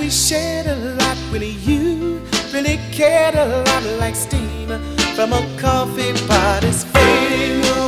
shared a lot with you, really cared a lot like steam from a coffee pot is fading away.